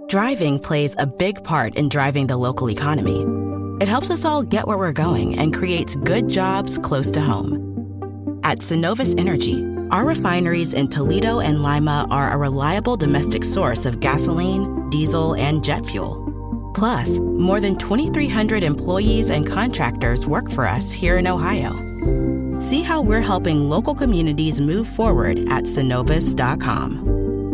Driving plays a big part in driving the local economy. It helps us all get where we're going and creates good jobs close to home. At Synovus Energy, our refineries in Toledo and Lima are a reliable domestic source of gasoline, diesel, and jet fuel. Plus, more than 2,300 employees and contractors work for us here in Ohio. See how we're helping local communities move forward at Synovus.com.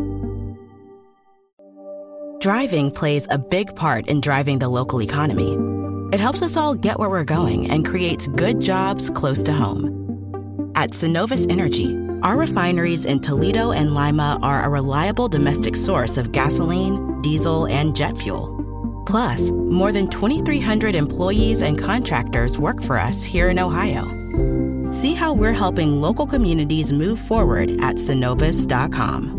Driving plays a big part in driving the local economy. It helps us all get where we're going and creates good jobs close to home. At Synovus Energy, our refineries in Toledo and Lima are a reliable domestic source of gasoline, diesel, and jet fuel. Plus, more than 2,300 employees and contractors work for us here in Ohio. See how we're helping local communities move forward at Synovus.com.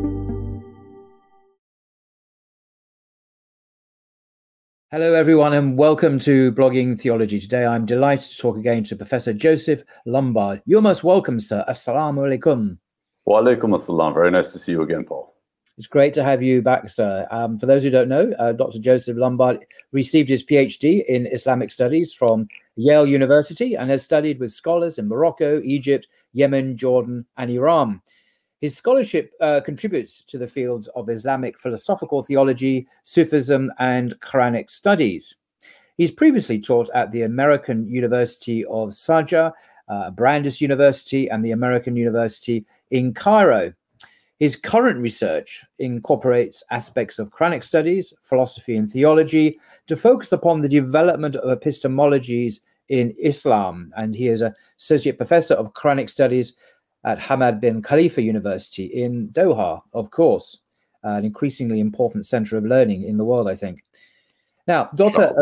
Hello, everyone, and welcome to Blogging Theology. Today, I'm delighted to talk again to Professor Joseph Lombard. You're most welcome, sir. Assalamu alaikum. Wa alaikum assalam. Very nice to see you again, Paul. It's great to have you back, sir. For those who don't know, Dr. Joseph Lombard received his PhD in Islamic Studies from Yale University and has studied with scholars in Morocco, Egypt, Yemen, Jordan, and Iran. His scholarship contributes to the fields of Islamic philosophical theology, Sufism, and Quranic studies. He's previously taught at the American University of Sharjah, Brandeis University, and the American University in Cairo. His current research incorporates aspects of Quranic studies, philosophy, and theology to focus upon the development of epistemologies in Islam. And he is an associate professor of Quranic studies at Hamad bin Khalifa University in Doha, of course, an increasingly important center of learning in the world, I think. Now, Dr.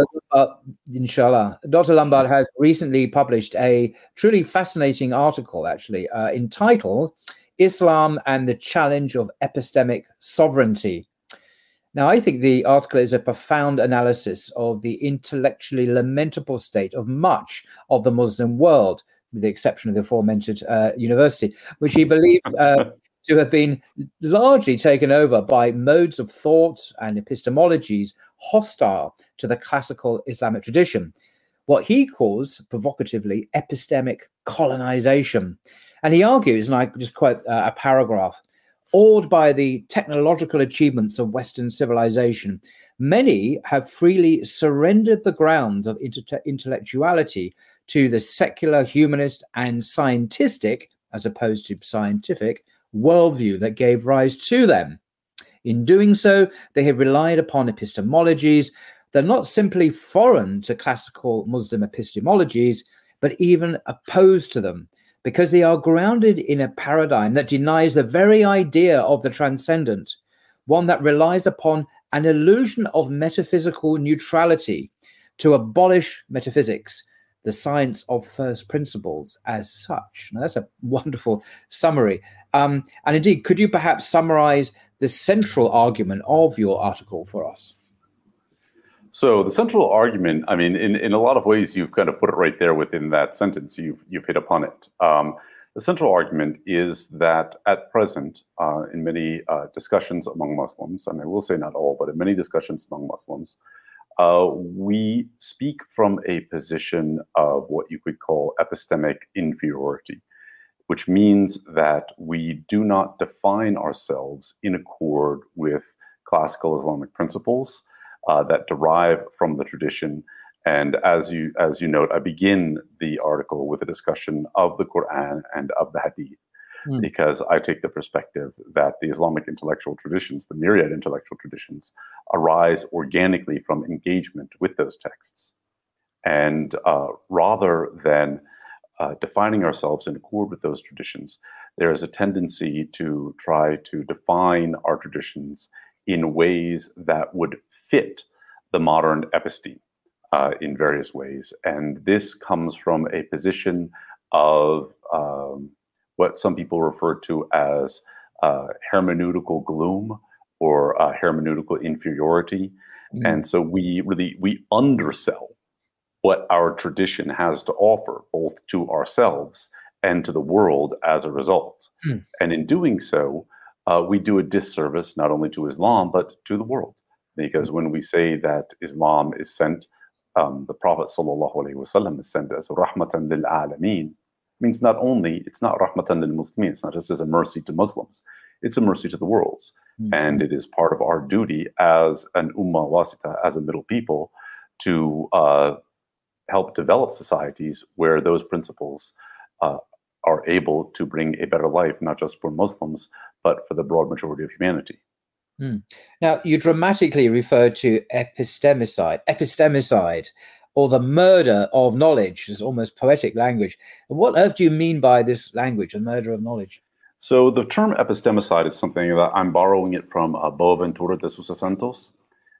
Lombard has recently published a truly fascinating article, actually, entitled Islam and the Challenge of Epistemic Sovereignty. Now, I think the article is a profound analysis of the intellectually lamentable state of much of the Muslim world, with the exception of the aforementioned university, which he believed to have been largely taken over by modes of thought and epistemologies hostile to the classical Islamic tradition, what he calls, provocatively, epistemic colonization. And he argues, and I just quote a paragraph, awed by the technological achievements of Western civilization, many have freely surrendered the ground of intellectuality to the secular, humanist, and scientistic, as opposed to scientific, worldview that gave rise to them. In doing so, they have relied upon epistemologies that are not simply foreign to classical Muslim epistemologies, but even opposed to them, because they are grounded in a paradigm that denies the very idea of the transcendent, one that relies upon an illusion of metaphysical neutrality to abolish metaphysics, the science of first principles as such. Now, that's a wonderful summary. And indeed, could you perhaps summarize the central argument of your article for us? So the central argument, I mean, in a lot of ways, you've kind of put it right there within that sentence. You've hit upon it. The central argument is that at present, in many discussions among Muslims, and I will say not all, but in many discussions among Muslims, we speak from a position of what you could call epistemic inferiority, which means that we do not define ourselves in accord with classical Islamic principles that derive from the tradition. And as you note, I begin the article with a discussion of the Quran and of the Hadith, because I take the perspective that the Islamic intellectual traditions, the myriad intellectual traditions, arise organically from engagement with those texts. And rather than defining ourselves in accord with those traditions, there is a tendency to try to define our traditions in ways that would fit the modern episteme in various ways. And this comes from a position of what some people refer to as hermeneutical gloom or hermeneutical inferiority. And so we undersell what our tradition has to offer, both to ourselves and to the world as a result. And in doing so, we do a disservice not only to Islam, but to the world. Because when we say that Islam is sent, the Prophet sallallahu alaihi wasallam is sent as rahmatan lil alameen, means not only it's not rahmatan lil muslimin, it's not just as a mercy to Muslims, it's a mercy to the worlds. And it is part of our duty as an ummah wasita, as a middle people, to help develop societies where those principles are able to bring a better life, not just for Muslims, but for the broad majority of humanity. Now, you dramatically refer to epistemicide, or the murder of knowledge. It's almost poetic language. What on earth do you mean by this language, the murder of knowledge? So the term epistemicide is something that I'm borrowing it from Boaventura de Sousa Santos.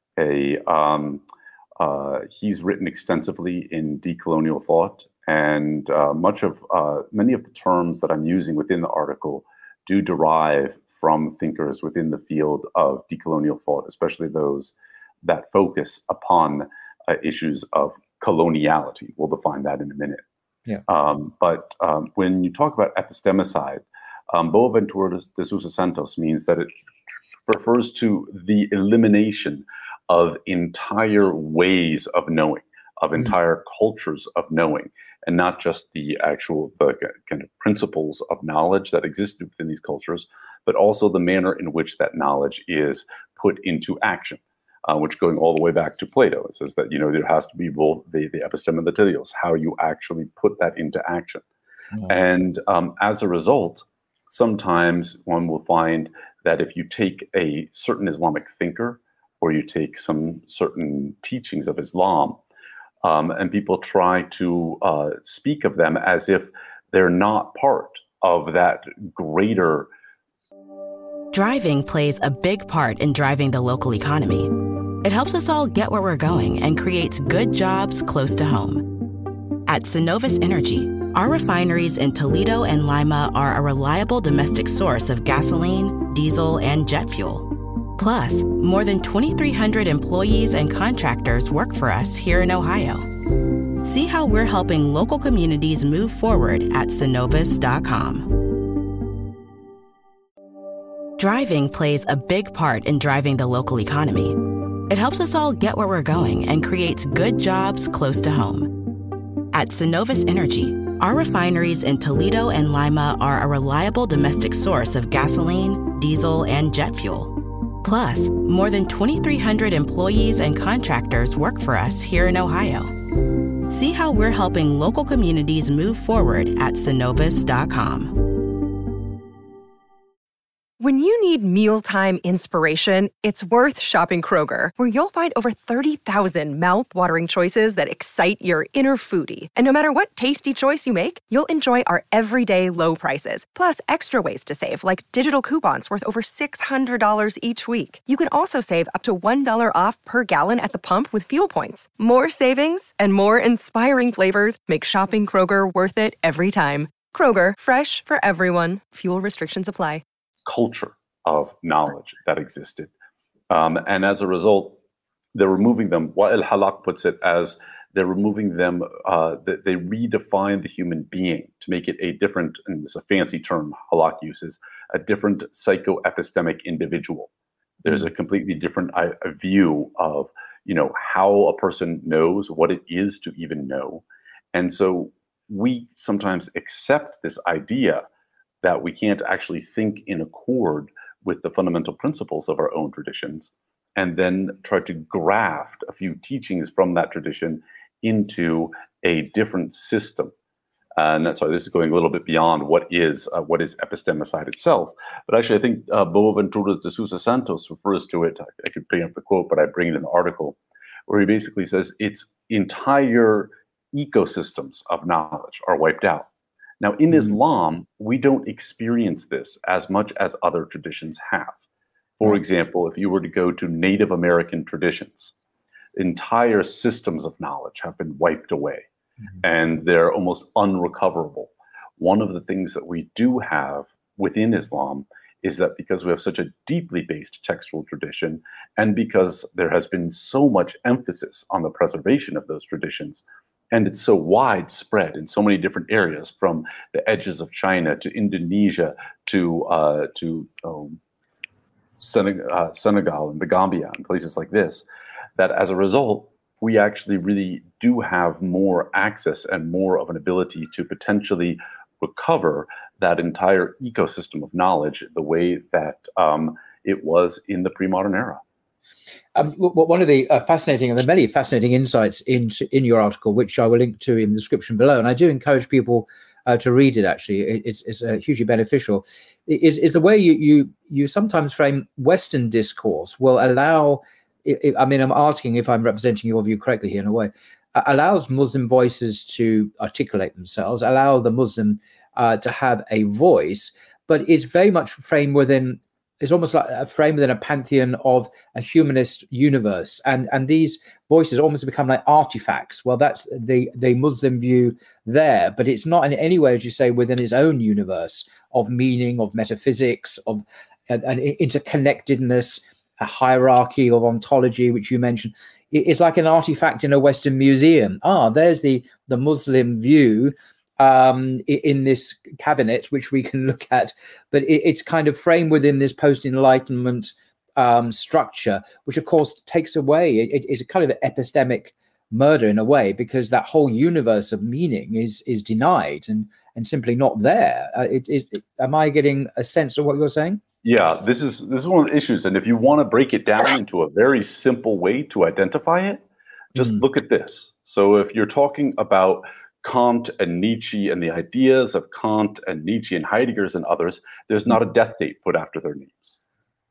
He's written extensively in decolonial thought, and many of the terms that I'm using within the article do derive from thinkers within the field of decolonial thought, especially those that focus upon issues of coloniality. We'll define that in a minute. Yeah. But when you talk about epistemicide, Boaventura de Sousa Santos means that it refers to the elimination of entire ways of knowing, of entire cultures of knowing, and not just the kind of principles of knowledge that exist within these cultures, but also the manner in which that knowledge is put into action, which going all the way back to Plato. It says that, there has to be both the episteme and the teleos, how you actually put that into action. And as a result, sometimes one will find that if you take a certain Islamic thinker, or you take some certain teachings of Islam, and people try to speak of them as if they're not part of that greater. Driving plays a big part in driving the local economy. It helps us all get where we're going and creates good jobs close to home. At Synovus Energy, our refineries in Toledo and Lima are a reliable domestic source of gasoline, diesel, and jet fuel. Plus, more than 2,300 employees and contractors work for us here in Ohio. See how we're helping local communities move forward at Synovus.com. Driving plays a big part in driving the local economy. It helps us all get where we're going and creates good jobs close to home. At Synovus Energy, our refineries in Toledo and Lima are a reliable domestic source of gasoline, diesel, and jet fuel. Plus, more than 2,300 employees and contractors work for us here in Ohio. See how we're helping local communities move forward at Synovus.com. When you need mealtime inspiration, it's worth shopping Kroger, where you'll find over 30,000 mouth-watering choices that excite your inner foodie. And no matter what tasty choice you make, you'll enjoy our everyday low prices, plus extra ways to save, like digital coupons worth over $600 each week. You can also save up to $1 off per gallon at the pump with fuel points. More savings and more inspiring flavors make shopping Kroger worth it every time. Kroger, fresh for everyone. Fuel restrictions apply. Culture of knowledge that existed. And as a result, they're removing them. Wa'il Halak puts it as they're removing them, they redefine the human being to make it a different, and it's a fancy term Halak uses, a different psychoepistemic individual. There's a completely different view of, how a person knows, what it is to even know. And so we sometimes accept this idea that we can't actually think in accord with the fundamental principles of our own traditions, and then try to graft a few teachings from that tradition into a different system. And that's why this is going a little bit beyond what is epistemicide itself. But actually, I think Boaventura de Sousa Santos refers to it, I could bring up the quote, but I bring it in the article, where he basically says its entire ecosystems of knowledge are wiped out. Now, in Islam, we don't experience this as much as other traditions have. For example, if you were to go to Native American traditions, entire systems of knowledge have been wiped away, and they're almost unrecoverable. One of the things that we do have within Islam is that because we have such a deeply based textual tradition, and because there has been so much emphasis on the preservation of those traditions, and it's so widespread in so many different areas, from the edges of China to Indonesia to Senegal and the Gambia and places like this, that as a result, we actually really do have more access and more of an ability to potentially recover that entire ecosystem of knowledge the way that it was in the pre-modern era. One of the fascinating, and the many fascinating insights in your article, which I will link to in the description below, and I do encourage people to read it. Actually, it's hugely beneficial. Is the way you sometimes frame Western discourse will allow. I mean, I'm asking if I'm representing your view correctly here in a way. Allows Muslim voices to articulate themselves, allow the Muslim to have a voice, but it's very much framed within. It's almost like a frame within a pantheon of a humanist universe, and these voices almost become like artifacts. Well, that's the Muslim view there, but it's not in any way, as you say, within its own universe of meaning, of metaphysics, of an interconnectedness, a hierarchy of ontology, which you mentioned. It's like an artifact in a Western museum. There's the Muslim view in this cabinet, which we can look at, but it's kind of framed within this post-Enlightenment structure, which of course takes away. It's a kind of epistemic murder in a way, because that whole universe of meaning is denied and simply not there. Am I getting a sense of what you're saying? Yeah, this is one of the issues, and if you want to break it down into a very simple way to identify it, just look at this. So if you're talking about Kant and Nietzsche and the ideas of Kant and Nietzsche and Heidegger's and others, there's not a death date put after their names.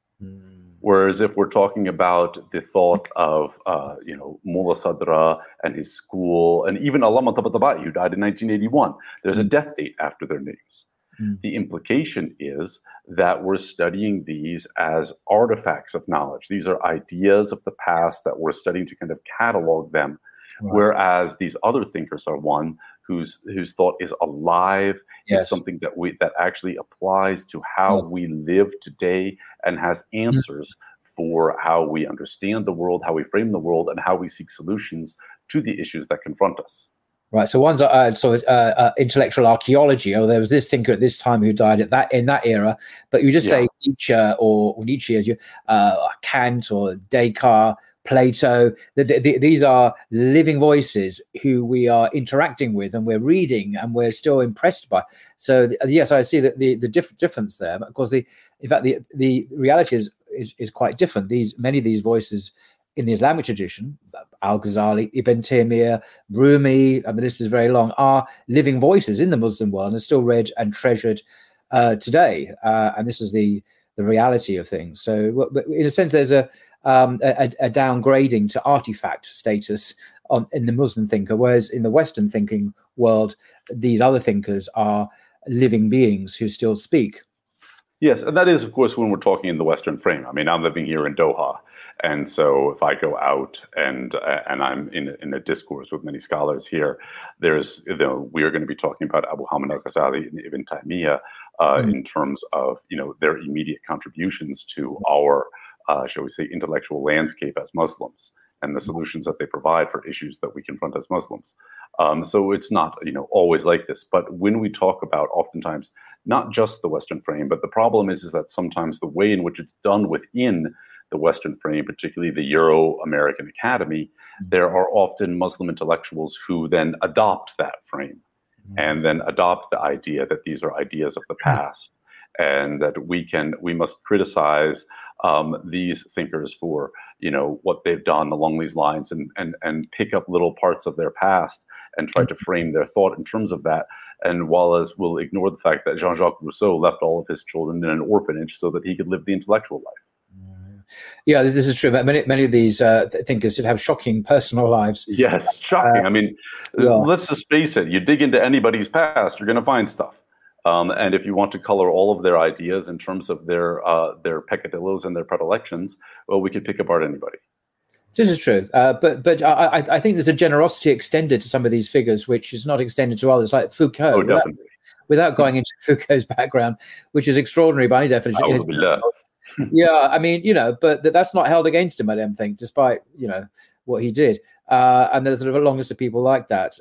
Whereas if we're talking about the thought of, Mullah Sadra and his school, and even Allama Tabatabai, who died in 1981, there's a death date after their names. The implication is that we're studying these as artifacts of knowledge. These are ideas of the past that we're studying to kind of catalog them. Right. Whereas these other thinkers are one whose thought is alive, is something that actually applies to how we live today and has answers for how we understand the world, how we frame the world, and how we seek solutions to the issues that confront us. Right. So one's intellectual archaeology. There was this thinker at this time who died in that era, but you just say Nietzsche or Nietzsche as Kant or Descartes, Plato. These are living voices who we are interacting with, and we're reading, and we're still impressed by. So yes, I see the difference there. But of course, the reality is quite different. Many of these voices in the Islamic tradition, Al-Ghazali, Ibn Taymiyyah, Rumi, the list is very long, are living voices in the Muslim world and are still read and treasured today. And this is the reality of things. So in a sense, there's a downgrading to artifact status in the Muslim thinker, whereas in the Western thinking world, these other thinkers are living beings who still speak. Yes, and that is, of course, when we're talking in the Western frame. I mean, I'm living here in Doha. And so if I go out and I'm in a discourse with many scholars here, we are going to be talking about Abu Hamid al-Ghazali and Ibn Taymiyyah in terms of, their immediate contributions to our, shall we say, intellectual landscape as Muslims and the solutions that they provide for issues that we confront as Muslims. So it's not, always like this. But when we talk about oftentimes not just the Western frame, but the problem is that sometimes the way in which it's done within the Western frame, particularly the Euro-American Academy, there are often Muslim intellectuals who then adopt that frame and then adopt the idea that these are ideas of the past and that we must criticize these thinkers for, what they've done along these lines and pick up little parts of their past and try to frame their thought in terms of that. And Wallace will ignore the fact that Jean-Jacques Rousseau left all of his children in an orphanage so that he could live the intellectual life. Yeah, this is true. Many of these thinkers did have shocking personal lives. Yes, shocking. I mean, let's just face it. You dig into anybody's past, you're going to find stuff. And if you want to color all of their ideas in terms of their peccadillos and their predilections, well, we could pick apart anybody. This is true. But I think there's a generosity extended to some of these figures, which is not extended to others, like Foucault. Oh, definitely. Without going into Foucault's background, which is extraordinary by any definition. Yeah, I mean, but that's not held against him, I don't think, despite, what he did. And there's a long list of people like that.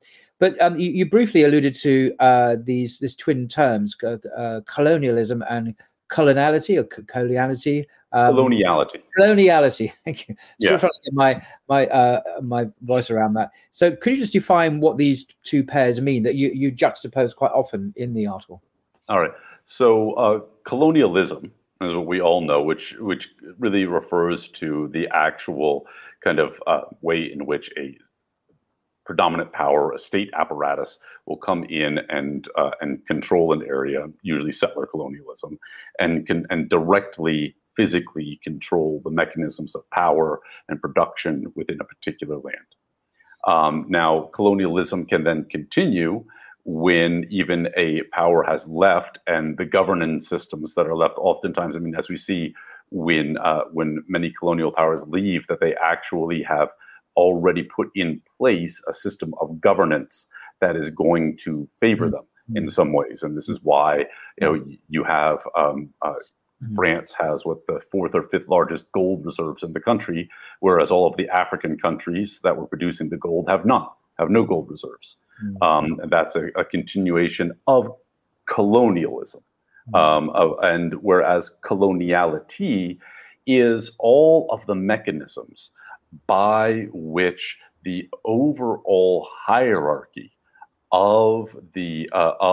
But you briefly alluded to these twin terms, colonialism and coloniality or coloniality. Coloniality. Coloniality. Thank you. Still Yeah. trying to get my voice around that. So, could you just define what these two pairs mean that you juxtapose quite often in the article? All right. So colonialism is what we all know, which really refers to the actual kind of way in which a predominant power, a state apparatus, will come in and control an area, usually settler colonialism, and directly physically control the mechanisms of power and production within a particular land. Now, colonialism can then continue when even a power has left, and the governance systems that are left, oftentimes, I mean, as we see when many colonial powers leave, that they actually have already put in place a system of governance that is going to favor them in some ways. And this is why you have France has what the 4th or 5th largest gold reserves in the country, whereas all of the African countries that were producing the gold have no gold reserves. And that's a continuation of colonialism. And whereas coloniality is all of the mechanisms by which the overall hierarchy of the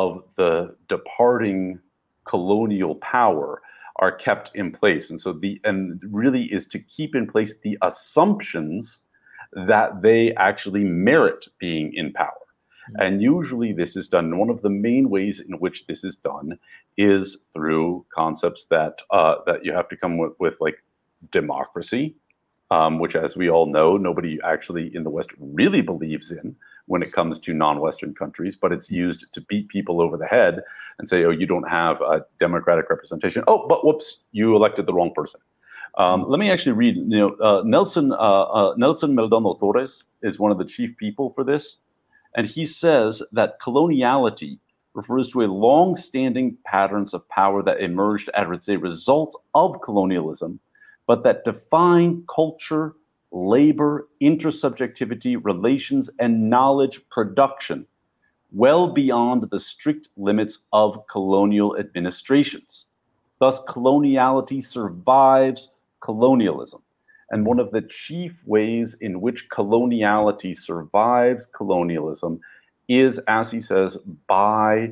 departing colonial power are kept in place. And so really is to keep in place the assumptions that they actually merit being in power. And usually this is done, one of the main ways in which this is done is through concepts that you have to come with like democracy, which, as we all know, nobody actually in the West really believes in when it comes to non-Western countries, but it's used to beat people over the head and say, oh, you don't have a democratic representation. Oh, but whoops, you elected the wrong person. Let me actually read, Nelson Meldono Torres is one of the chief people for this. And he says that coloniality refers to a long-standing patterns of power that emerged as a result of colonialism, but that define culture, labor, intersubjectivity, relations, and knowledge production well beyond the strict limits of colonial administrations. Thus, coloniality survives colonialism. And one of the chief ways in which coloniality survives colonialism is, as he says, by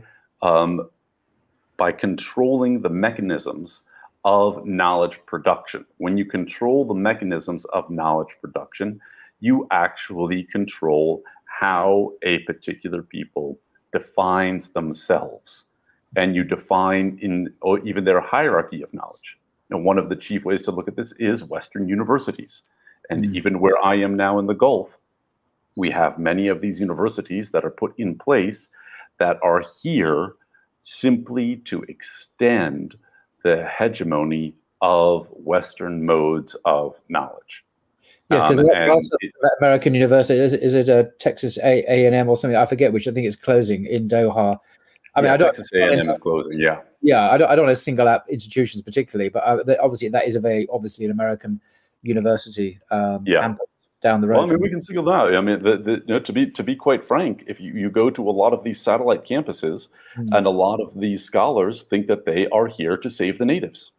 controlling the mechanisms of knowledge production. When you control the mechanisms of knowledge production, you actually control how a particular people defines themselves, and you define even their hierarchy of knowledge. And one of the chief ways to look at this is Western universities. And even where I am now in the Gulf, we have many of these universities that are put in place that are here simply to extend the hegemony of Western modes of knowledge. Yes, because American University, is it a Texas A&M or something? I forget which. I think it's closing in Doha. Texas A&M is closing. Yeah, I don't want to single out institutions particularly, but obviously that is an American university campus down the road. Well, I mean, we can single that out. I mean, to be quite frank, if you go to a lot of these satellite campuses, and a lot of these scholars think that they are here to save the natives.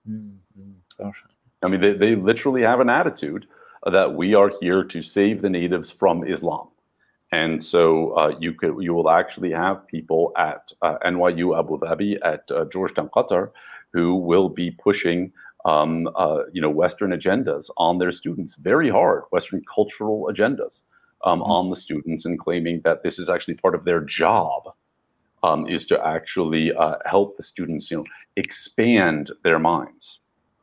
Gosh. I mean, they literally have an attitude that we are here to save the natives from Islam. And so you will actually have people at NYU Abu Dhabi, at Georgetown Qatar, who will be pushing Western agendas on their students very hard, Western cultural agendas on the students, and claiming that this is actually part of their job, is to actually help the students expand their minds.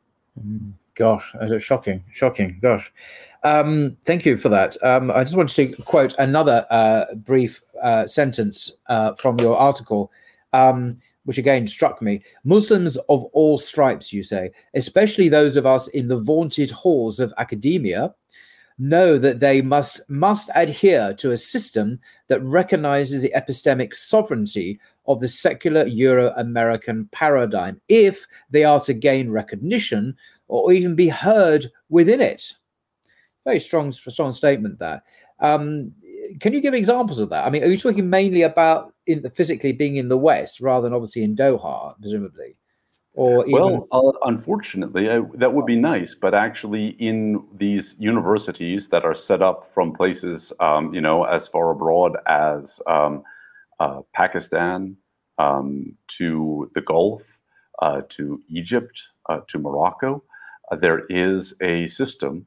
Gosh, shocking. Gosh. Thank you for that. I just wanted to quote another brief sentence from your article, which again struck me. Muslims of all stripes, you say, especially those of us in the vaunted halls of academia, know that they must adhere to a system that recognizes the epistemic sovereignty of the secular Euro-American paradigm if they are to gain recognition or even be heard within it. Very strong statement there. Can you give examples of that? I mean, are you talking mainly about physically being in the West rather than obviously in Doha, presumably? Or even... Well, unfortunately, that would be nice, but actually, in these universities that are set up from places, as far abroad as Pakistan, to the Gulf, to Egypt, to Morocco, there is a system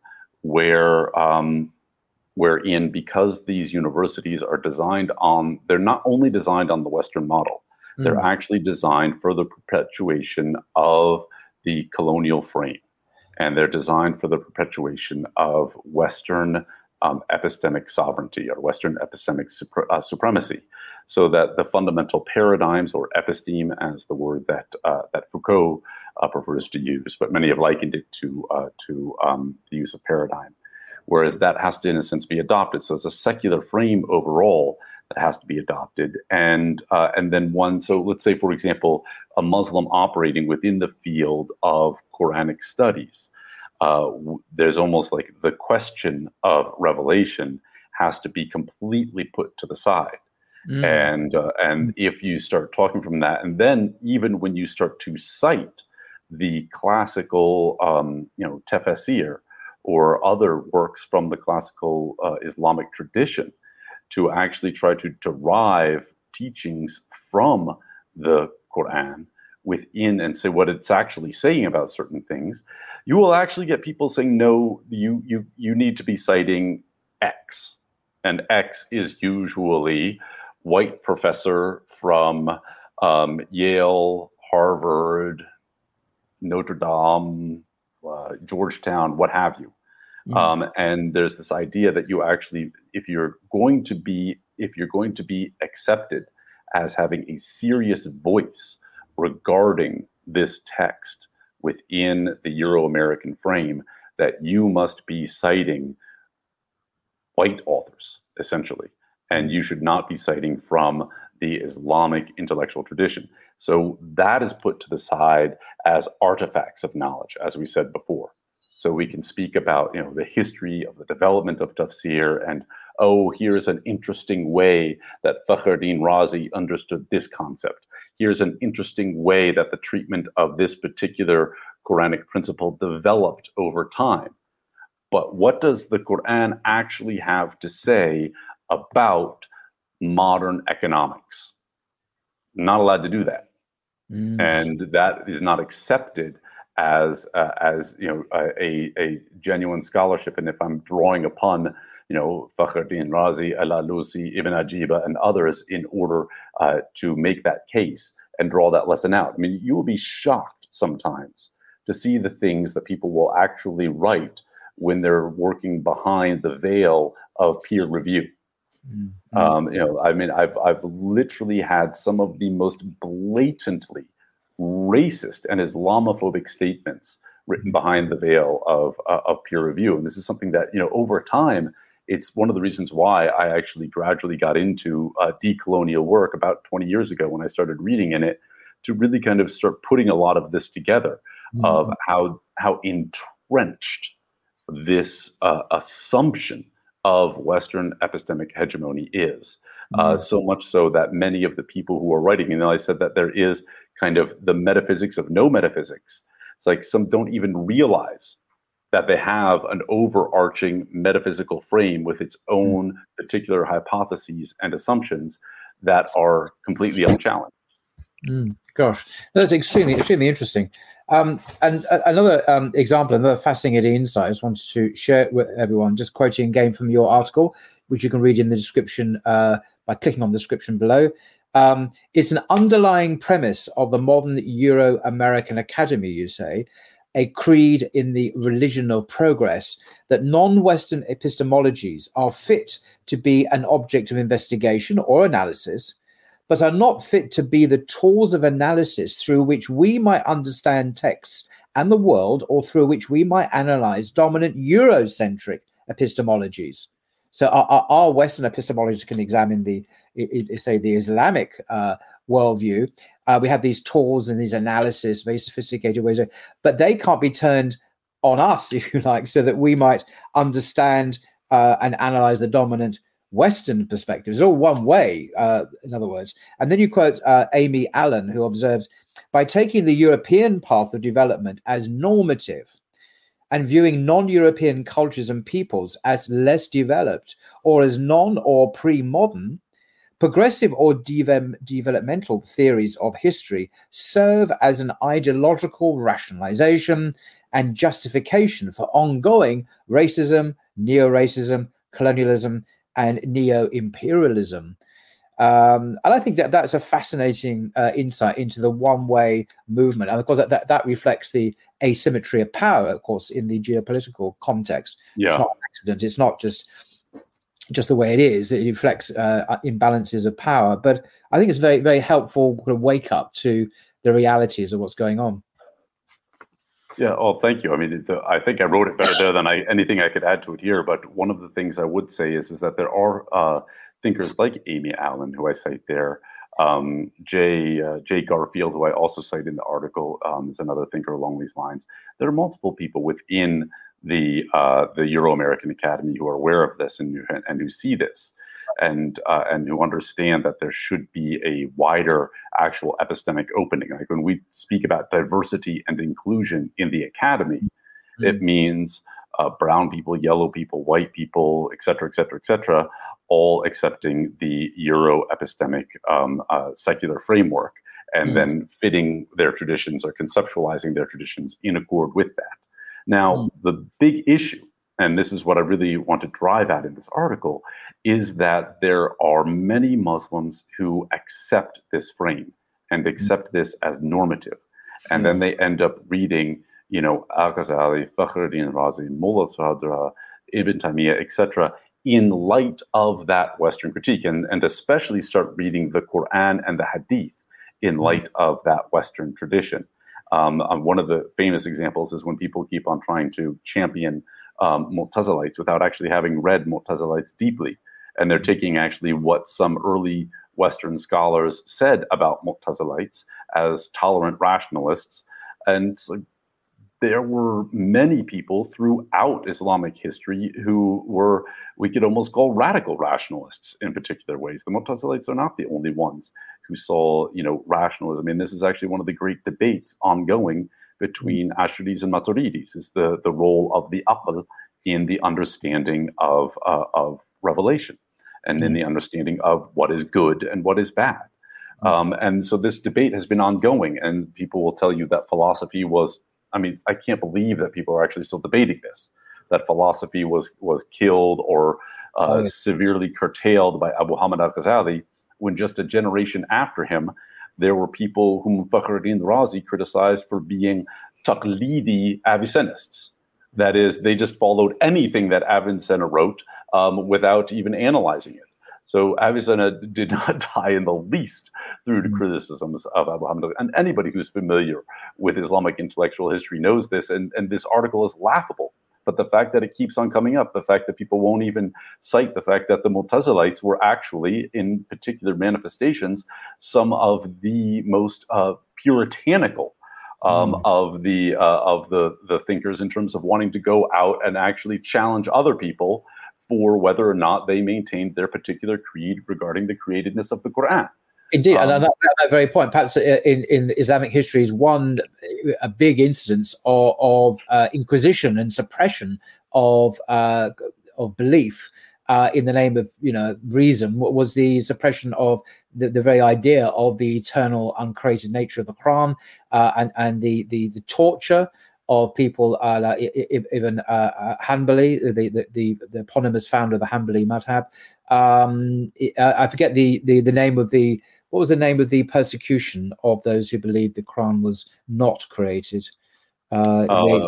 wherein, because these universities are they're not only designed on the Western model, they're actually designed for the perpetuation of the colonial frame. And they're designed for the perpetuation of Western epistemic sovereignty or Western epistemic supremacy. So that the fundamental paradigms, or episteme as the word that Foucault prefers to use, but many have likened it to the use of paradigm. Whereas that has to, in a sense, be adopted. So it's a secular frame overall that has to be adopted. And then so let's say, for example, a Muslim operating within the field of Quranic studies, there's almost like the question of revelation has to be completely put to the side. And if you start talking from that, and then even when you start to cite the classical, tafsir, or other works from the classical Islamic tradition, to actually try to derive teachings from the Quran within and say what it's actually saying about certain things, you will actually get people saying, no, you need to be citing X. And X is usually white professor from Yale, Harvard, Notre Dame, Georgetown, what have you. And there's this idea that you actually, if you're going to be accepted as having a serious voice regarding this text within the Euro-American frame, that you must be citing white authors, essentially. And you should not be citing from the Islamic intellectual tradition. So that is put to the side as artifacts of knowledge, as we said before. So we can speak about, the history of the development of tafsir, and here's an interesting way that Fakhruddin Razi understood this concept. Here's an interesting way that the treatment of this particular Quranic principle developed over time. But what does the Quran actually have to say about modern economics? Not allowed to do that. And that is not accepted as a genuine scholarship. And if I'm drawing upon Fakhruddin Razi, Al-Alusi, Ibn Ajiba, and others in order to make that case and draw that lesson out, I mean, you will be shocked sometimes to see the things that people will actually write when they're working behind the veil of peer review. I've literally had some of the most blatantly racist and Islamophobic statements written behind the veil of peer review. And this is something that, over time, it's one of the reasons why I actually gradually got into decolonial work about 20 years ago when I started reading in it, to really kind of start putting a lot of this together, of how entrenched this assumption of Western epistemic hegemony is. So much so that many of the people who are writing, I said that there is kind of the metaphysics of no metaphysics. It's like some don't even realize that they have an overarching metaphysical frame with its own particular hypotheses and assumptions that are completely unchallenged. Gosh, that's extremely interesting. And another example, another fascinating insight I just wanted to share with everyone, just quoting again from your article, which you can read in the description by clicking on the description below. It's an underlying premise of the modern Euro-American Academy, you say, a creed in the religion of progress, that non-Western epistemologies are fit to be an object of investigation or analysis, but are not fit to be the tools of analysis through which we might understand texts and the world, or through which we might analyze dominant Eurocentric epistemologies. So our Western epistemologists can examine the Islamic worldview. We have these tools and these analysis, very sophisticated ways, but they can't be turned on us, if you like, so that we might understand and analyze the dominant Western perspective. It's all one way, in other words. And then you quote Amy Allen, who observes, by taking the European path of development as normative and viewing non-European cultures and peoples as less developed or as non or pre-modern, progressive or developmental theories of history serve as an ideological rationalization and justification for ongoing racism, neo-racism, colonialism, and neo-imperialism. And I think that that's a fascinating insight into the one-way movement. And of course, that reflects the asymmetry of power, of course, in the geopolitical context. Yeah. It's not an accident. It's not just the way it is. It reflects imbalances of power. But I think it's very, very helpful to wake up to the realities of what's going on. Yeah, oh, thank you. I mean, I think I wrote it better than anything I could add to it here. But one of the things I would say is that there are thinkers like Amy Allen, who I cite there, Jay Garfield, who I also cite in the article, is another thinker along these lines. There are multiple people within the Euro-American Academy who are aware of this and who see this, and who understand that there should be a wider actual epistemic opening. Like when we speak about diversity and inclusion in the academy, it means brown people, yellow people, white people, et cetera, all accepting the Euro-epistemic secular framework, and then fitting their traditions or conceptualizing their traditions in accord with that. Now, the big issue, and this is what I really want to drive at in this article, is that there are many Muslims who accept this frame and accept this as normative. And then they end up reading, Al-Ghazali, Fakhruddin Razi, Mullah Sadra, Ibn Taymiyyah, etc., in light of that Western critique, and especially start reading the Quran and the Hadith in light of that Western tradition. One of the famous examples is when people keep on trying to champion Mu'tazilites without actually having read Mu'tazilites deeply. And they're taking actually what some early Western scholars said about Mu'tazilites as tolerant rationalists. And there were many people throughout Islamic history who were, we could almost call radical rationalists in particular ways. The Mu'tazilites are not the only ones who saw, rationalism. And this is actually one of the great debates ongoing between Asharis and Maturidis, is the role of the aql in the understanding of revelation and in the understanding of what is good and what is bad. And so this debate has been ongoing, and people will tell you that philosophy was, I can't believe that people are actually still debating this, that philosophy was killed or severely curtailed by Abu Hamid al-Ghazali, when just a generation after him, there were people whom Fakhruddin Razi criticized for being taqlidi Avicenists. That is, they just followed anything that Avicenna wrote without even analyzing it. So Avicenna did not die in the least through the criticisms of Abu Hamid. And anybody who's familiar with Islamic intellectual history knows this, and this article is laughable. But the fact that it keeps on coming up, the fact that people won't even cite the fact that the Mu'tazilites were actually, in particular manifestations, some of the most puritanical of the thinkers in terms of wanting to go out and actually challenge other people for whether or not they maintained their particular creed regarding the createdness of the Quran. Indeed, and that very point, perhaps in Islamic history, is a big instance of inquisition and suppression of belief in the name of reason. What was the suppression of the very idea of the eternal, uncreated nature of the Quran, and the torture of people like Ibn Hanbali, the eponymous founder of the Hanbali madhab. I forget the name of what was the name of the persecution of those who believed the Quran was not created? It's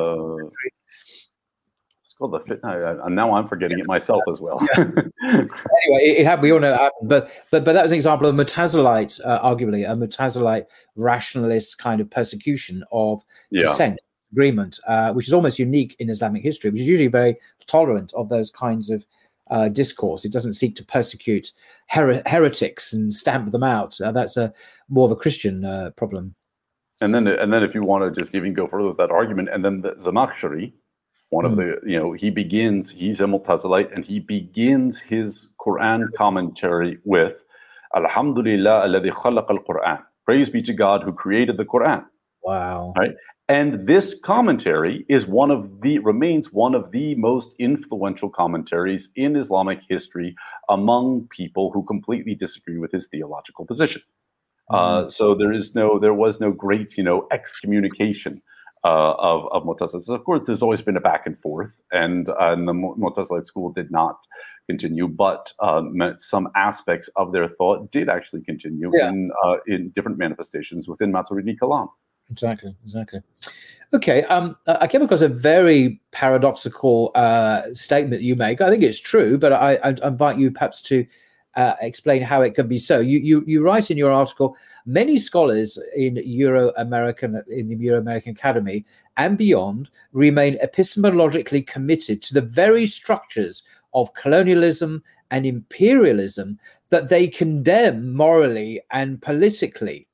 called the Fitna. Now I'm forgetting it myself as well. Anyway, we all know it happened, but that was an example of Mu'tazilite, arguably a Mu'tazilite rationalist kind of persecution of dissent, agreement, which is almost unique in Islamic history, which is usually very tolerant of those kinds of discourse. It doesn't seek to persecute heretics and stamp them out. That's more of a Christian problem. And then if you want to just even go further with that argument, and then the Zamakhshari, one of the, he's a Mu'tazilite, and he begins his Quran commentary with, Alhamdulillah alladhi khalaqa al-Quran. Praise be to God who created the Quran. Wow. Right? And this commentary remains one of the most influential commentaries in Islamic history among people who completely disagree with his theological position. So there was no great, excommunication of Mu'tazilites. Of course, there's always been a back and forth, and the Mu'tazilite school did not continue, but some aspects of their thought did actually continue in different manifestations within Maturidi Kalam. Exactly. Okay, I came across a very paradoxical statement that you make. I think it's true, but I invite you perhaps to explain how it can be so. You write in your article, many scholars in the Euro-American Academy and beyond remain epistemologically committed to the very structures of colonialism and imperialism that they condemn morally and politically.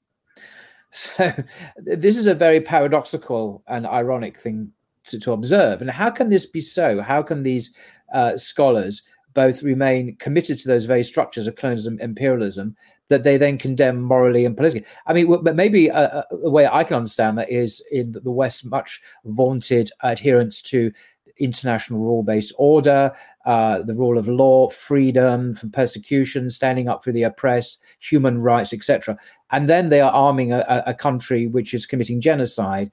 So this is a very paradoxical and ironic thing to observe. And how can this be so? How can these scholars both remain committed to those very structures of colonialism, imperialism, that they then condemn morally and politically? I mean, but maybe a way I can understand that is in the West's much vaunted adherence to international rule-based order, the rule of law, freedom from persecution, standing up for the oppressed, human rights, etc. And then they are arming a country which is committing genocide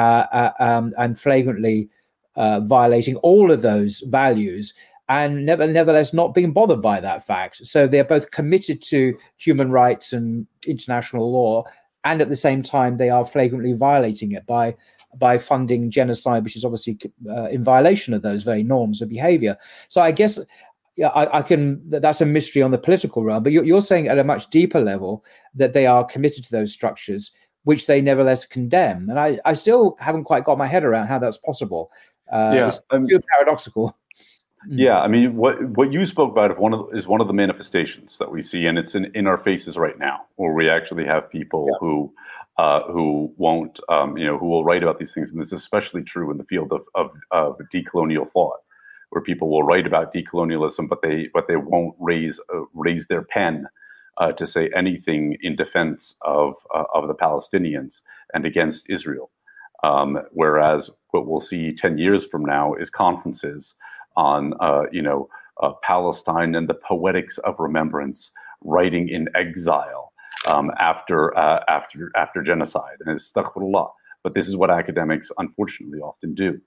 and flagrantly violating all of those values, and nevertheless not being bothered by that fact. So they're both committed to human rights and international law, and at the same time they are flagrantly violating it by funding genocide, which is obviously in violation of those very norms of behavior. So I guess that's a mystery on the political realm, but you're saying at a much deeper level that they are committed to those structures, which they nevertheless condemn. And I still haven't quite got my head around how that's possible. It's too paradoxical. Yeah, I mean, what you spoke about is one of the manifestations that we see, and it's in our faces right now, where we actually have people who won't, who will write about these things, and this is especially true in the field of decolonial thought, where people will write about decolonialism, but they won't raise their pen to say anything in defense of the Palestinians and against Israel. Whereas what we'll see 10 years from now is conferences on Palestine and the poetics of remembrance, writing in exile after genocide, and it's astaghfirullah. But this is what academics unfortunately often do.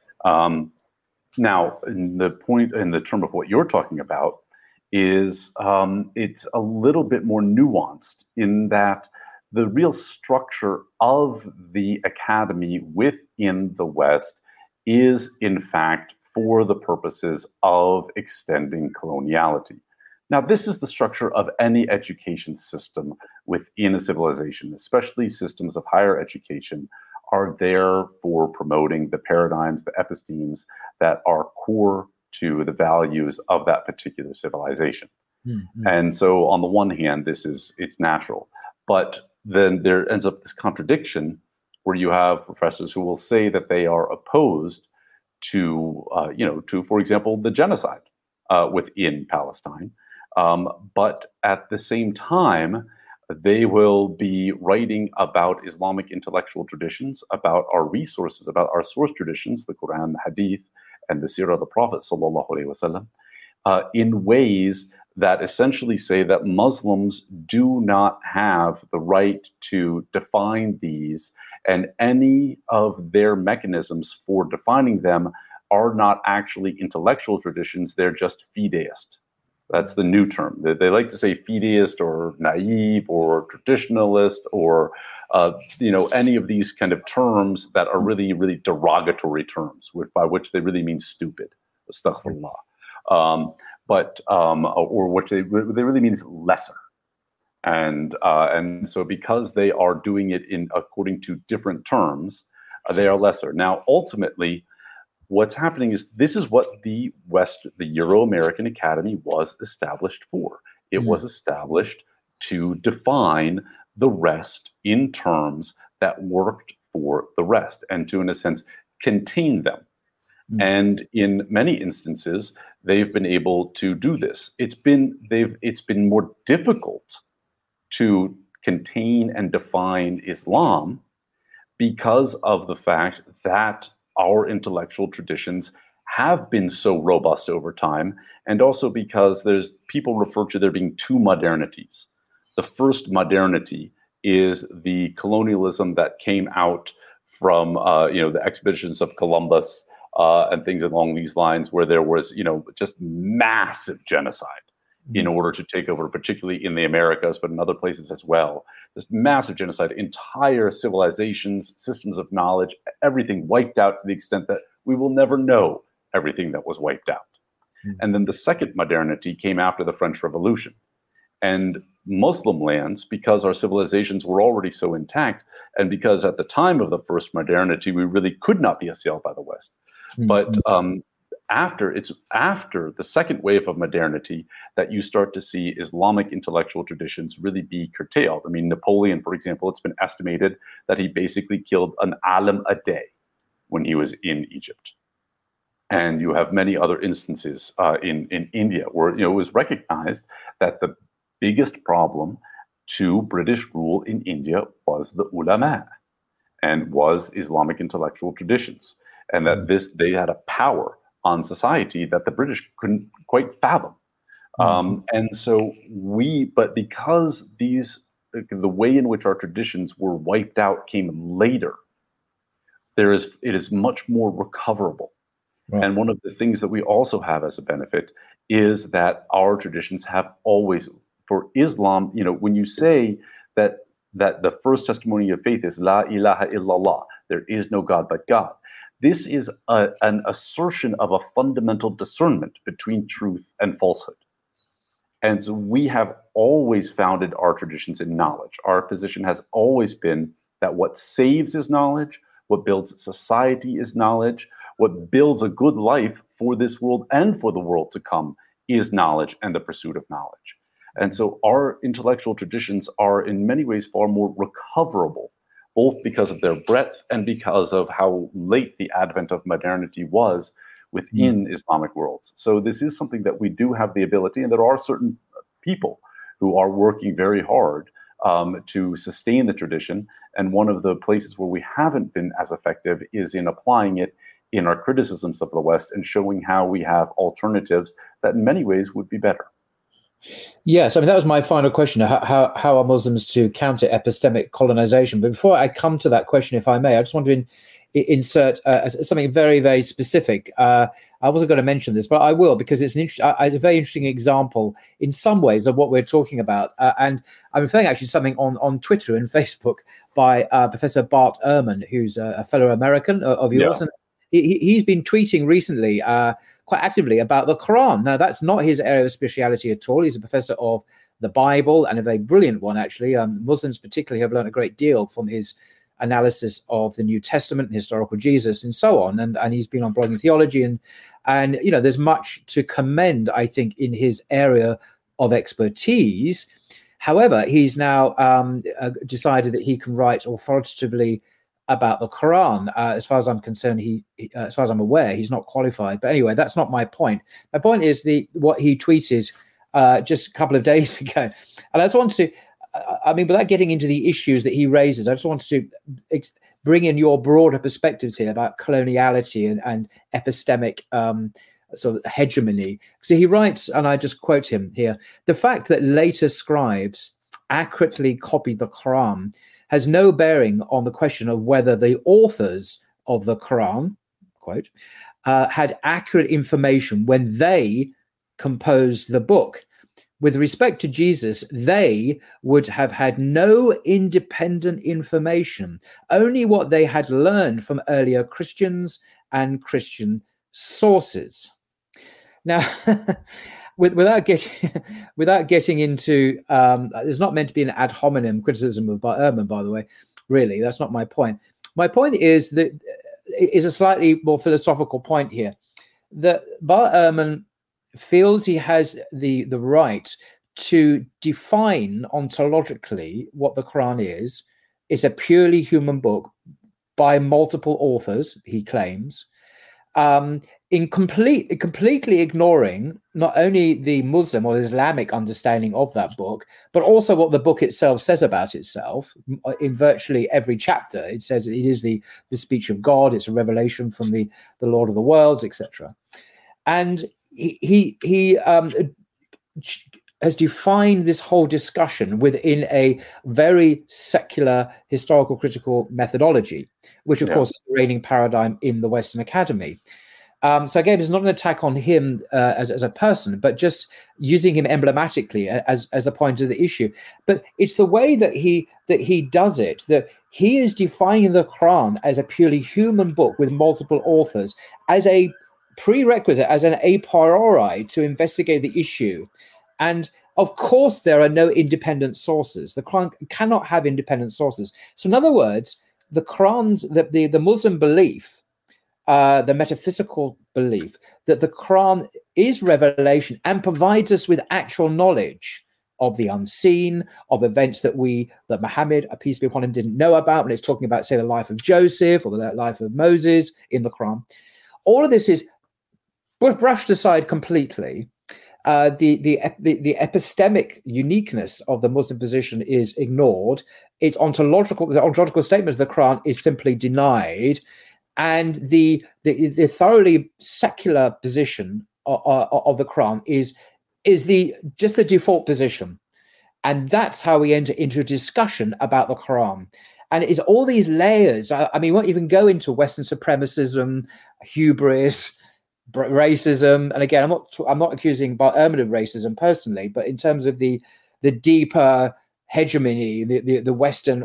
Now, the term of what you're talking about is it's a little bit more nuanced in that the real structure of the academy within the West is, in fact, for the purposes of extending coloniality. Now, this is the structure of any education system within a civilization, especially systems of higher education are there for promoting the paradigms, the epistemes that are core to the values of that particular civilization. Mm-hmm. And so on the one hand, it's natural, but then there ends up this contradiction where you have professors who will say that they are opposed to, for example, the genocide within Palestine. But at the same time, they will be writing about Islamic intellectual traditions, about our resources, about our source traditions, the Quran, the Hadith, and the Seerah of the Prophet sallallahu alaihi wasallam, in ways that essentially say that Muslims do not have the right to define these, and any of their mechanisms for defining them are not actually intellectual traditions, they're just fideist. That's the new term. They like to say fideist or naive or traditionalist or any of these kind of terms that are really, really derogatory terms, by which they really mean stupid. Astaghfirullah. Or what they really mean is lesser. And so because they are doing it according to different terms, they are lesser. Now, ultimately, what's happening is this is what the Euro-American Academy was established for. It was established to define the rest in terms that worked for the rest and to, in a sense, contain them. And in many instances, they've been able to do this. It's been more difficult to contain and define Islam because of the fact that our intellectual traditions have been so robust over time, and also because people refer to there being two modernities. The first modernity is the colonialism that came out from the expeditions of Columbus and things along these lines, where there was just massive genocide in order to take over, particularly in the Americas, but in other places as well. This massive genocide, entire civilizations, systems of knowledge, everything wiped out to the extent that we will never know everything that was wiped out. And then the second modernity came after the French Revolution. And Muslim lands, because our civilizations were already so intact, and because at the time of the first modernity, we really could not be assailed by the West. But after the second wave of modernity that you start to see Islamic intellectual traditions really be curtailed. I mean, Napoleon, for example, it's been estimated that he basically killed an alim a day when he was in Egypt. And you have many other instances in India where it was recognized that the biggest problem to British rule in India was the ulama and was Islamic intellectual traditions, and that they had a power on society that the British couldn't quite fathom. And so but because the way in which our traditions were wiped out came later, it is much more recoverable. Right. And one of the things that we also have as a benefit is that our traditions have always, for Islam, when you say that the first testimony of faith is La ilaha illallah, there is no God but God, this is an assertion of a fundamental discernment between truth and falsehood. And so we have always founded our traditions in knowledge. Our position has always been that what saves is knowledge, what builds society is knowledge, what builds a good life for this world and for the world to come is knowledge and the pursuit of knowledge. And so our intellectual traditions are in many ways far more recoverable, both because of their breadth and because of how late the advent of modernity was within Islamic worlds. So this is something that we do have the ability, and there are certain people who are working very hard to sustain the tradition. And one of the places where we haven't been as effective is in applying it in our criticisms of the West and showing how we have alternatives that in many ways would be better. Yes, I mean, that was my final question. How are Muslims to counter epistemic colonization? But before I come to that question, if I may, I just want to insert something very, very specific. I wasn't going to mention this, but I will, because it's a very interesting example in some ways of what we're talking about. And I'm referring actually to something on Twitter and Facebook by Professor Bart Ehrman, who's a fellow American of yours. Yeah. And he's been tweeting recently quite actively about the Quran. Now, that's not his area of speciality at all. He's a professor of the Bible, and a very brilliant one, actually. Muslims particularly have learned a great deal from his analysis of the New Testament and historical Jesus and so on. And he's been on Blogging Theology. And there's much to commend, I think, in his area of expertise. However, he's now decided that he can write authoritatively about the Quran. As far as I'm concerned, as far as I'm aware, he's not qualified. But anyway, that's not my point. My point is what he tweeted just a couple of days ago. And I just wanted to, without getting into the issues that he raises, I just wanted to bring in your broader perspectives here about coloniality and epistemic sort of hegemony. So he writes, and I just quote him here, "The fact that later scribes accurately copied the Quran has no bearing on the question of whether the authors of the Quran, quote, had accurate information when they composed the book. With respect to Jesus, they would have had no independent information, only what they had learned from earlier Christians and Christian sources." Now, without getting into, there's not meant to be an ad hominem criticism of Ehrman, by the way. Really, that's not my point. My point is a slightly more philosophical point here. That Bart Ehrman feels he has the right to define ontologically what the Quran is. It's a purely human book by multiple authors, he claims. in completely ignoring not only the Muslim or Islamic understanding of that book, but also what the book itself says about itself. In virtually every chapter, it says it is the speech of God. It's a revelation from the Lord of the worlds, etc. And he has defined this whole discussion within a very secular historical critical methodology, which of course is the reigning paradigm in the Western Academy. So again, it's not an attack on him as a person, but just using him emblematically as a point of the issue. But it's the way that he does it, that he is defining the Quran as a purely human book with multiple authors, as a prerequisite, as an a priori to investigate the issue. And of course, there are no independent sources. The Quran cannot have independent sources. So in other words, the Quran's, the Muslim belief, the metaphysical belief that the Quran is revelation and provides us with actual knowledge of the unseen, of events that Muhammad, peace be upon him, didn't know about when it's talking about, say, the life of Joseph or the life of Moses in the Quran. All of this is brushed aside completely. The epistemic uniqueness of the Muslim position is ignored. The ontological statement of the Quran is simply denied, and the thoroughly secular position of the Quran is just the default position, and that's how we enter into a discussion about the Quran. And it's all these layers. I mean, we won't even go into Western supremacism, hubris, racism. And again, I'm not accusing Bart Ehrman of racism personally, but in terms of the deeper hegemony, the Western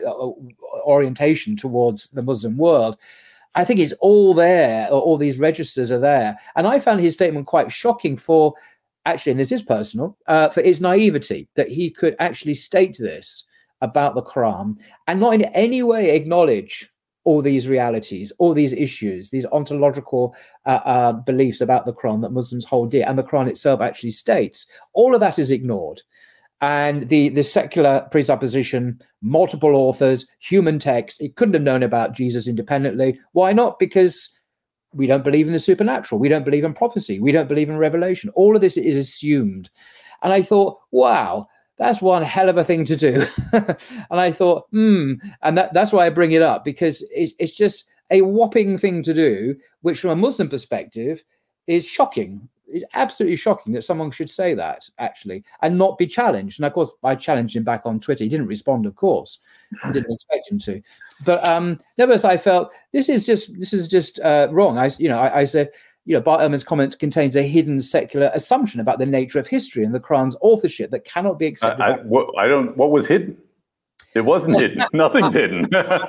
orientation towards the Muslim world, I think it's all there. All these registers are there. And I found his statement quite shocking for, actually, and this is personal, for his naivety, that he could actually state this about the Quran and not in any way acknowledge all these realities, all these issues, these ontological beliefs about the Quran that Muslims hold dear, and the Quran itself actually states. All of that is ignored. And the secular presupposition, multiple authors, human text, it couldn't have known about Jesus independently. Why not? Because we don't believe in the supernatural. We don't believe in prophecy. We don't believe in revelation. All of this is assumed. And I thought, wow, that's one hell of a thing to do. And I thought, and that's why I bring it up, because it's just a whopping thing to do, which from a Muslim perspective is shocking. It's absolutely shocking that someone should say that, actually, and not be challenged. And of course, I challenged him back on Twitter. He didn't respond, of course. I didn't expect him to. But nevertheless, I felt this is just wrong. I said, Bart Ehrman's comment contains a hidden secular assumption about the nature of history and the Quran's authorship that cannot be accepted. What was hidden? It wasn't hidden. Nothing's hidden.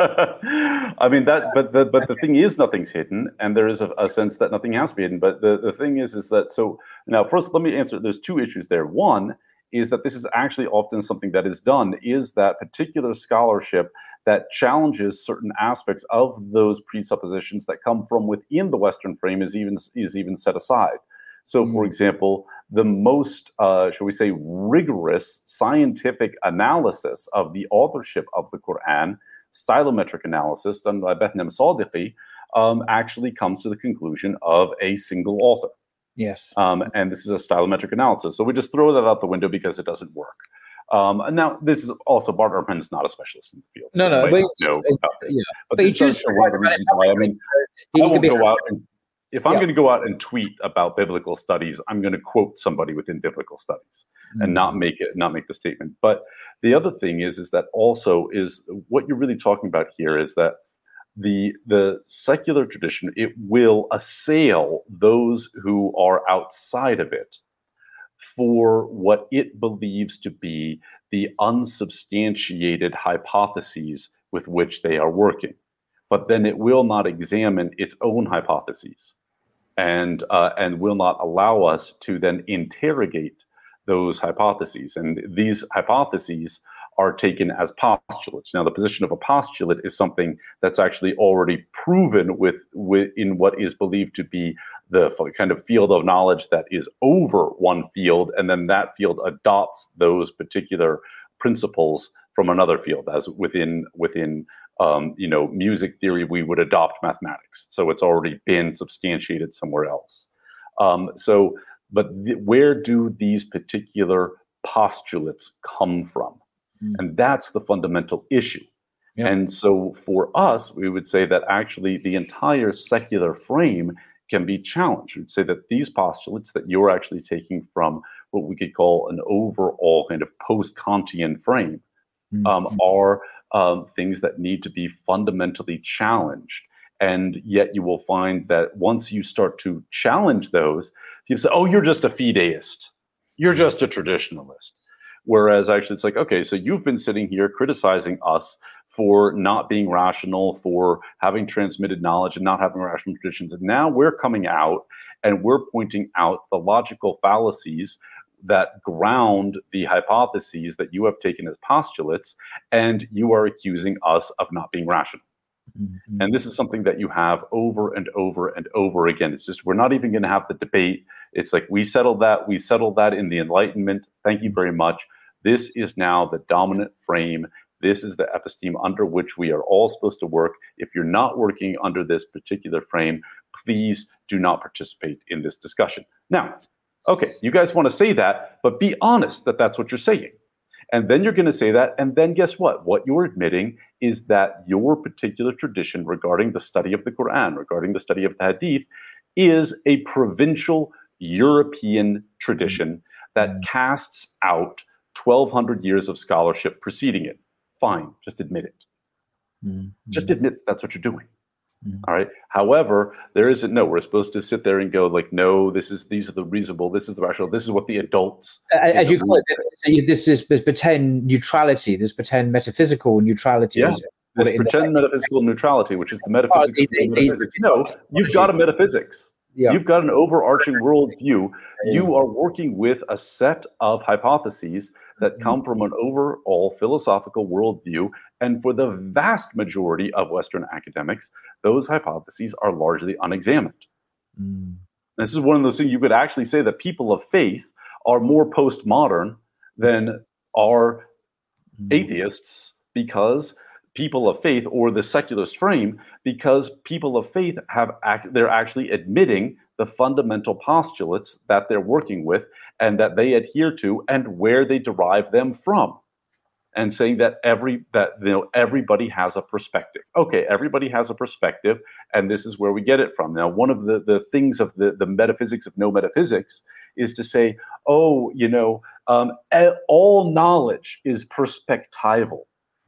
I mean but the thing is, nothing's hidden, and there is a sense that nothing has to be hidden. But the thing is that, so now first let me answer. There's two issues there. One is that this is actually often something that is done, is that particular scholarship that challenges certain aspects of those presuppositions that come from within the Western frame is even set aside. So, for example, the most, shall we say, rigorous scientific analysis of the authorship of the Quran, stylometric analysis done by Bethnam Sadiqi, actually comes to the conclusion of a single author. Yes. And this is a stylometric analysis. So we just throw that out the window because it doesn't work. And now this is also, Bart Ehrman is not a specialist in the field. But he chooses one of the reasons why. I mean, I won't go out and, if I'm going to go out and tweet about biblical studies, I'm going to quote somebody within biblical studies and not make the statement. But the other thing is that also is what you're really talking about here is that the secular tradition, it will assail those who are outside of it for what it believes to be the unsubstantiated hypotheses with which they are working. But then it will not examine its own hypotheses and will not allow us to then interrogate those hypotheses. And these hypotheses are taken as postulates. Now, the position of a postulate is something that's actually already proven in what is believed to be the kind of field of knowledge that is over one field, and then that field adopts those particular principles from another field, as within music theory, we would adopt mathematics. So it's already been substantiated somewhere else. Where do these particular postulates come from? And that's the fundamental issue. Yeah. And so for us, we would say that actually the entire secular frame can be challenged. We'd say that these postulates that you're actually taking from what we could call an overall kind of post-Kantian frame are things that need to be fundamentally challenged. And yet you will find that once you start to challenge those, people say, oh, you're just a fideist. You're just a traditionalist. Whereas actually it's like, okay, so you've been sitting here criticizing us for not being rational, for having transmitted knowledge and not having rational traditions. And now we're coming out and we're pointing out the logical fallacies that ground the hypotheses that you have taken as postulates, and you are accusing us of not being rational. Mm-hmm. And this is something that you have over and over and over again. It's just, we're not even going to have the debate. It's like, we settled that in the Enlightenment. Thank you very much. This is now the dominant frame. This is the episteme under which we are all supposed to work. If you're not working under this particular frame, please do not participate in this discussion. Now, okay, you guys want to say that, but be honest that that's what you're saying. And then you're going to say that, and then guess what? What you're admitting is that your particular tradition regarding the study of the Quran, regarding the study of the Hadith, is a provincial European tradition that casts out 1,200 years of scholarship preceding it. Fine, just admit it. Mm-hmm. Just admit that's what you're doing. Mm-hmm. All right. However, there isn't. No, we're supposed to sit there and go like, no, these are the reasonable. This is the rational. This is what the adults. As you call it, this is pretend neutrality. This pretend metaphysical neutrality. Yeah. This pretend metaphysical neutrality, which is the metaphysics. Metaphysics. No, you've got a metaphysics. Yeah. You've got an overarching worldview. Yeah. You are working with a set of hypotheses that come from an overall philosophical worldview. And for the vast majority of Western academics, those hypotheses are largely unexamined. This is one of those things you could actually say that people of faith are more postmodern than are atheists, because people of faith, or the secularist frame, because people of faith they're actually admitting the fundamental postulates that they're working with and that they adhere to and where they derive them from, and saying that everybody has a perspective. Okay, everybody has a perspective, and this is where we get it from. Now, one of the things of the metaphysics of no metaphysics is to say, all knowledge is perspectival,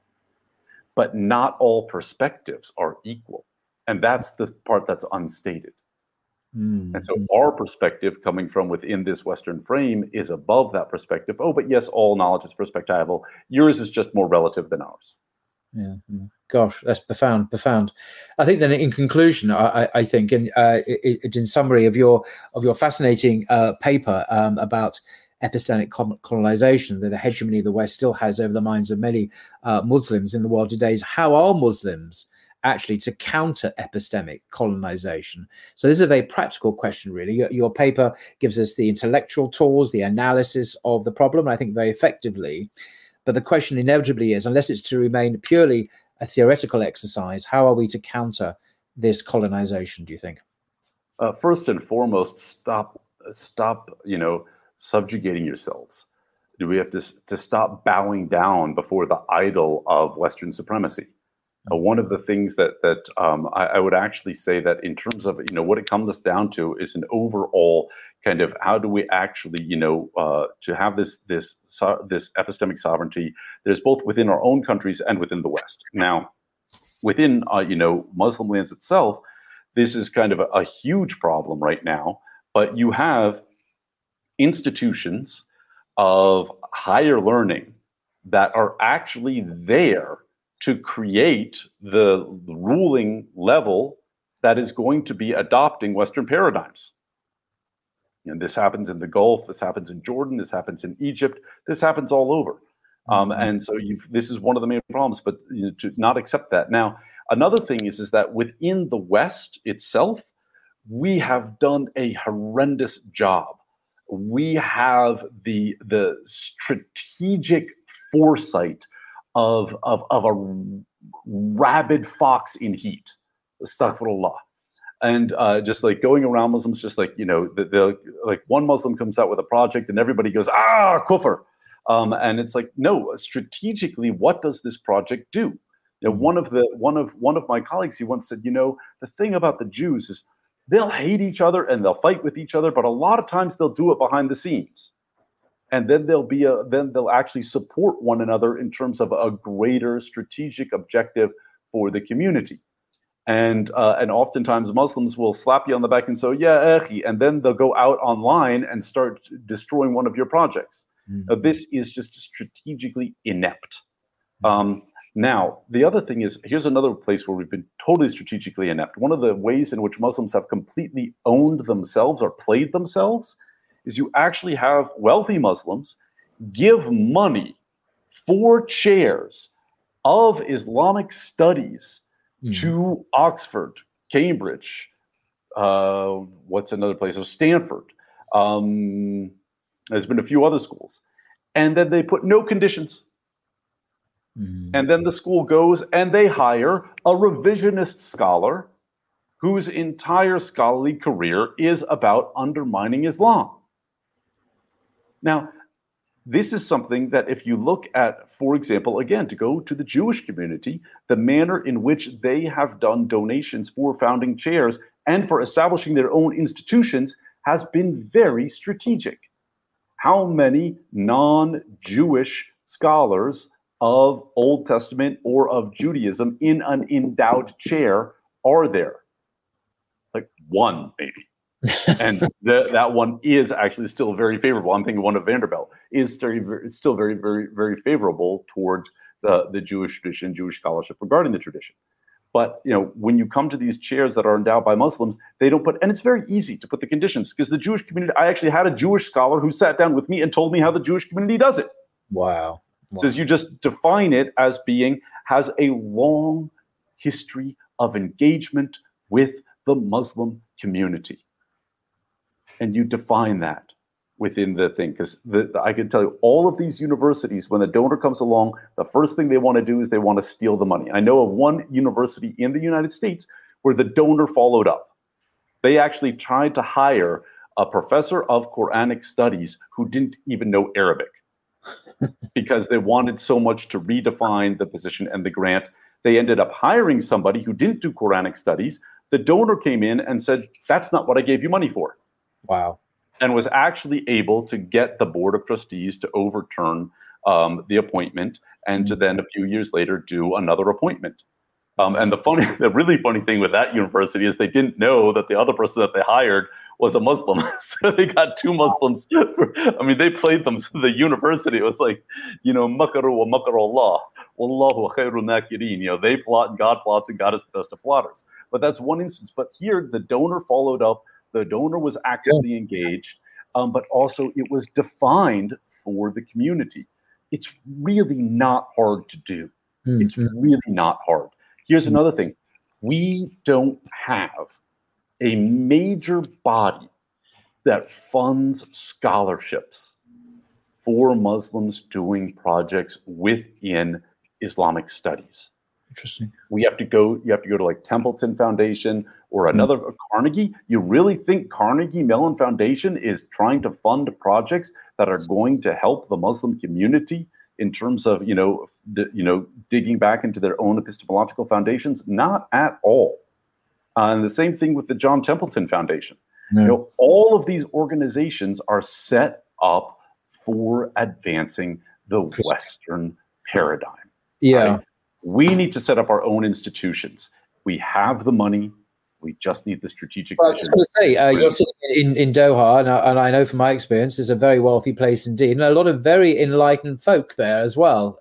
but not all perspectives are equal. And that's the part that's unstated. And so our perspective coming from within this Western frame is above that perspective. Oh, but yes, all knowledge is perspectival. Yours is just more relative than ours. Yeah. Gosh, that's profound. I think then in conclusion, I think, in summary of your fascinating paper about epistemic colonization that the hegemony of the West still has over the minds of many Muslims in the world today, is how are Muslims actually to counter epistemic colonization? So this is a very practical question, really. Your paper gives us the intellectual tools, the analysis of the problem, I think very effectively. But the question inevitably is, unless it's to remain purely a theoretical exercise, how are we to counter this colonization, do you think? First and foremost, stop, subjugating yourselves. We have to stop bowing down before the idol of Western supremacy. One of the things that I would actually say that in terms of what it comes down to is an overall kind of how do we actually to have this epistemic sovereignty. There's both within our own countries and within the West. Now, within Muslim lands itself, this is kind of a huge problem right now. But you have institutions of higher learning that are actually there to create the ruling level that is going to be adopting Western paradigms. And this happens in the Gulf, this happens in Jordan, this happens in Egypt, this happens all over. And so this is one of the main problems, but to not accept that. Now, another thing is that within the West itself, we have done a horrendous job. We have the strategic foresight of a rabid fox in heat, astaghfirullah. And just like going around Muslims, just like, like one Muslim comes out with a project and everybody goes, kufr. And it's like, no, strategically, what does this project do? One of my colleagues, he once said, the thing about the Jews is they'll hate each other and they'll fight with each other, but a lot of times they'll do it behind the scenes. And then they'll actually support one another in terms of a greater strategic objective for the community. And oftentimes Muslims will slap you on the back and say, yeah, akhi, and then they'll go out online and start destroying one of your projects. This is just strategically inept. Now, the other thing is, here's another place where we've been totally strategically inept. One of the ways in which Muslims have completely owned themselves or played themselves is you actually have wealthy Muslims give money for chairs of Islamic studies to Oxford, Cambridge, what's another place? So Stanford. There's been a few other schools. And then they put no conditions. And then the school goes and they hire a revisionist scholar whose entire scholarly career is about undermining Islam. Now, this is something that if you look at, for example, again, to go to the Jewish community, the manner in which they have done donations for founding chairs and for establishing their own institutions has been very strategic. How many non-Jewish scholars of Old Testament or of Judaism in an endowed chair are there? Like one, maybe. And that one is actually still very favorable. I'm thinking one of Vanderbilt is still very, very, very favorable towards the Jewish tradition, Jewish scholarship regarding the tradition. But when you come to these chairs that are endowed by Muslims, they don't put, and it's very easy to put the conditions, because the Jewish community, I actually had a Jewish scholar who sat down with me and told me how the Jewish community does it. Wow. Says you just define it as has a long history of engagement with the Muslim community. And you define that within the thing, because I can tell you, all of these universities, when the donor comes along, the first thing they want to do is they want to steal the money. I know of one university in the United States where the donor followed up. They actually tried to hire a professor of Quranic studies who didn't even know Arabic because they wanted so much to redefine the position and the grant. They ended up hiring somebody who didn't do Quranic studies. The donor came in and said, that's not what I gave you money for. Wow. And was actually able to get the board of trustees to overturn the appointment and to then a few years later do another appointment. And the really funny thing with that university is they didn't know that the other person that they hired was a Muslim. So they got two Muslims. They played them. The university, it was like, makaru wa makaru Allah. Wallahu khairun nakirin. They plot and God plots, and God is the best of plotters. But that's one instance. But here, the donor followed up. The donor was actively engaged, but also it was defined for the community. It's really not hard to do. It's really not hard. Here's another thing. We don't have a major body that funds scholarships for Muslims doing projects within Islamic studies. Interesting. You have to go to like Templeton Foundation or another Carnegie. You really think Carnegie Mellon Foundation is trying to fund projects that are going to help the Muslim community in terms of digging back into their own epistemological foundations? Not at all. And the same thing with the John Templeton Foundation. No. All of these organizations are set up for advancing the Western paradigm. Yeah. Right? We need to set up our own institutions. We have the money. We just need the strategic. Well, I was going to say, you're sitting in Doha, and I know from my experience, it's a very wealthy place indeed, and a lot of very enlightened folk there as well.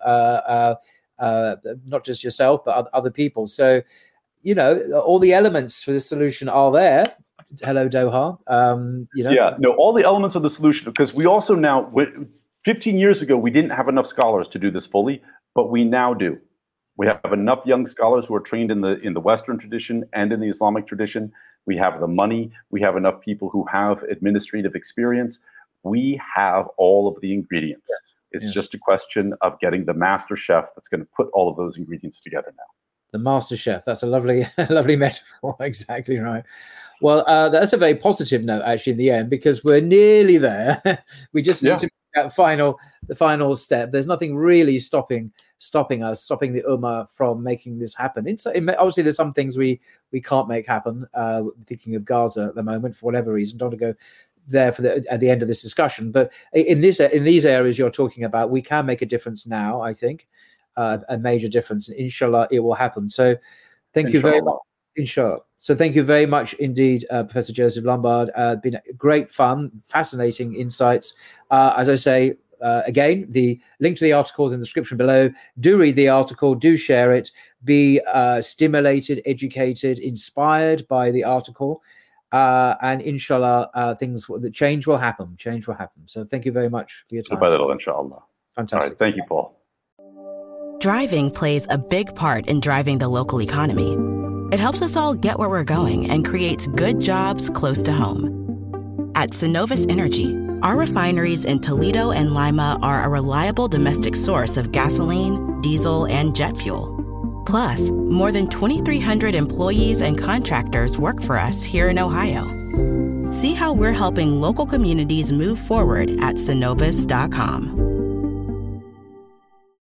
Not just yourself, but other people. So, all the elements for the solution are there. Hello, Doha. Yeah, no, all the elements of the solution, because we also now, 15 years ago, we didn't have enough scholars to do this fully, but we now do. We have enough young scholars who are trained in the Western tradition and in the Islamic tradition. We have the money. We have enough people who have administrative experience. We have all of the ingredients. It's just a question of getting the master chef that's going to put all of those ingredients together now. The master chef. That's a lovely metaphor. Exactly right. Well, that's a very positive note, actually, in the end, because we're nearly there. We just need to make that the final step. There's nothing really stopping the Ummah from making this happen. Obviously, there's some things we can't make happen. Thinking of Gaza at the moment, for whatever reason, don't want to go there at the end of this discussion. But in these areas you're talking about, we can make a difference now. I think a major difference. Inshallah, it will happen. So, thank you very much. Inshallah. So thank you very much indeed, Professor Joseph Lombard. Been great fun, fascinating insights. As I say, again, the link to the article is in the description below. Do read the article, do share it, be stimulated, educated, inspired by the article. And inshallah, the change will happen. Change will happen. So thank you very much for your time. Inshallah. Fantastic. All right, thank you, Paul. Driving plays a big part in driving the local economy. It helps us all get where we're going and creates good jobs close to home. At Synovus Energy, our refineries in Toledo and Lima are a reliable domestic source of gasoline, diesel, and jet fuel. Plus, more than 2,300 employees and contractors work for us here in Ohio. See how we're helping local communities move forward at Synovus.com.